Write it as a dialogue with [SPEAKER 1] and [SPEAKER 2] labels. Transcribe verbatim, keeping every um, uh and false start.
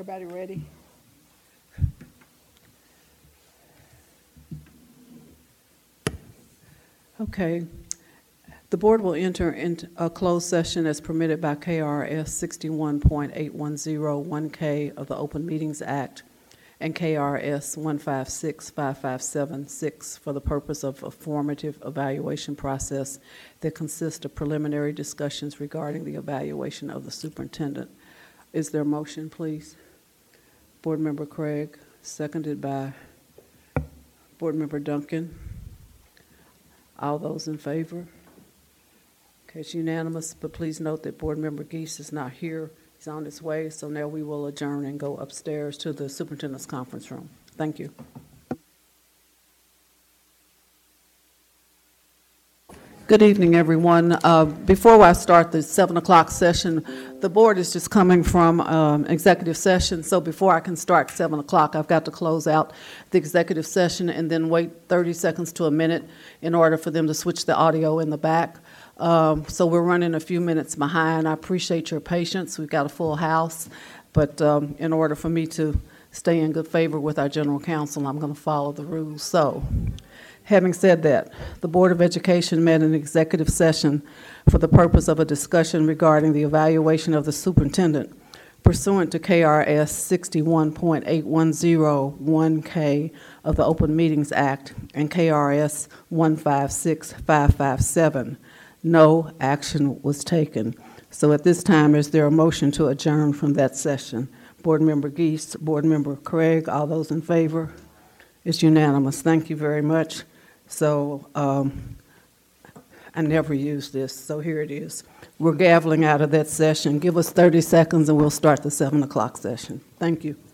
[SPEAKER 1] Everybody ready? Okay. The board will enter into a closed session as permitted by K R S sixty-one point eight one zero one K of the Open Meetings Act and K R S one five six five five seven six for the purpose of a formative evaluation process that consists of preliminary discussions regarding the evaluation of the superintendent. Is there a motion, please? Board Member Craig, seconded by Board Member Duncan. All those in favor? Okay, it's unanimous, but please note that Board Member Geese is not here. He's on his way, so now we will adjourn and go upstairs to the superintendent's conference room. Thank you. Good evening, everyone. Uh, before I start the seven o'clock session, the board is just coming from um, executive session, so before I can start seven o'clock, I've got to close out the executive session and then wait thirty seconds to a minute in order for them to switch the audio in the back. Um, so we're running a few minutes behind. I appreciate your patience. We've got a full house, but um, in order for me to stay in good favor with our general counsel, I'm going to follow the rules. So, having said that, the Board of Education met in executive session for the purpose of a discussion regarding the evaluation of the superintendent pursuant to K R S sixty-one point eight one zero one K of the Open Meetings Act and K R S one five six five five seven. No action was taken. So at this time, is there a motion to adjourn from that session? Board Member Geese, Board Member Craig, all those in favor? It's unanimous. Thank you very much. So um, I never use this, so here it is. We're gaveling out of that session. Give us thirty seconds and we'll start the seven o'clock session. Thank you.